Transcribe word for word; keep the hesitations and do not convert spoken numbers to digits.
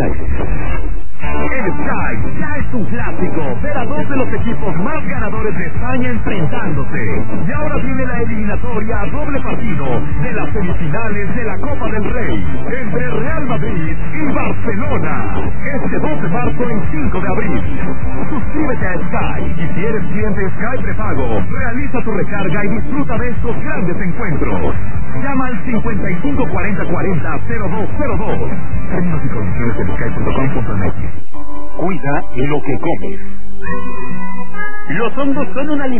al aire. El Sky ya es un clásico. Ver a dos de los equipos más ganadores de España enfrentándose. Y ahora viene la eliminatoria a doble partido de las semifinales de la Copa del Rey entre Real Madrid y Barcelona. Este dos de marzo en cinco de abril. Suscríbete a Sky y si eres cliente Sky prepago, realiza tu recarga y disfruta de estos grandes encuentros. Llama al cincuenta y cinco cuarenta cuarenta cero dos cero dos. Términos y condiciones en sky punto com punto m x. Cuida lo que comes. Los hongos son un alimento